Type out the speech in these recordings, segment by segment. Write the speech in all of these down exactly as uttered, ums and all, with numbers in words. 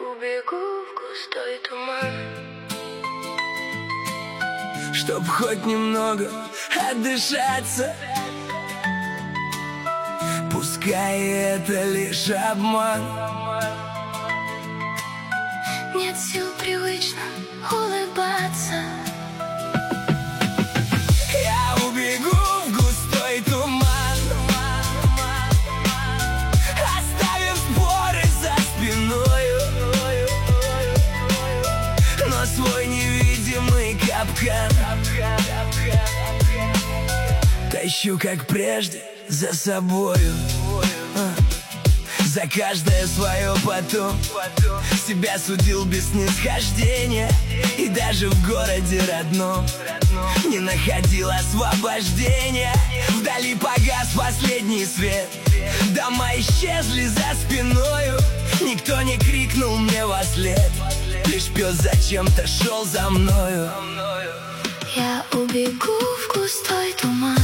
убегу в густой туман, чтоб хоть немного отдышаться. Пускай это лишь обман. нет сил привычно улыбаться. Я убегу в густой туман, оставив споры за спиною, но свой невидимый капкан тащу, как прежде, за собою. За каждое свое потом себя судил без снисхождения, и даже в городе родном не находил освобождения. Вдали погас последний свет, дома исчезли за спиною. Никто не крикнул мне вослед, лишь пес зачем-то шел за мною. Я убегу в густой туман,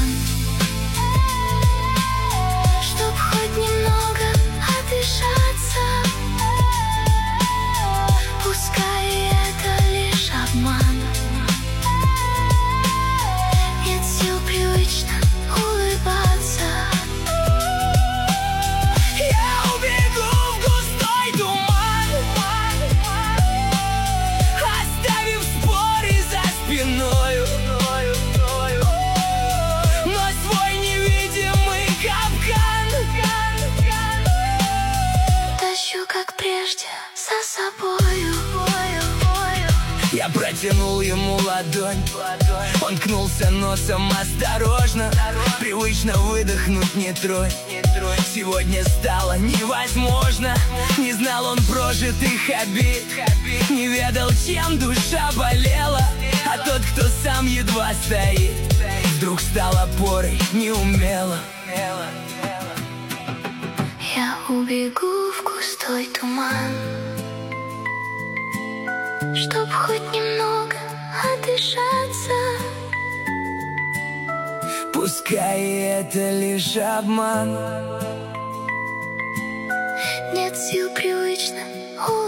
чтоб хоть немного отдышаться. Пускай это лишь обман, нет сил привычно улыбаться. Я убегу в густой туман, оставив споры за спиною, но свой невидимый капкан тащу, как прежде, за собою. Я протянул ему ладонь, он ткнулся носом осторожно. Привычно выдохнуть не тронь, сегодня стало невозможно. Не знал он прожитых обид, не ведал, чем душа болела. А тот, кто сам едва стоит, вдруг стал опорой неумело. Я убегу в густой туман, чтоб хоть немного отдышаться. Пускай это лишь обман, нет сил привычно улыбаться.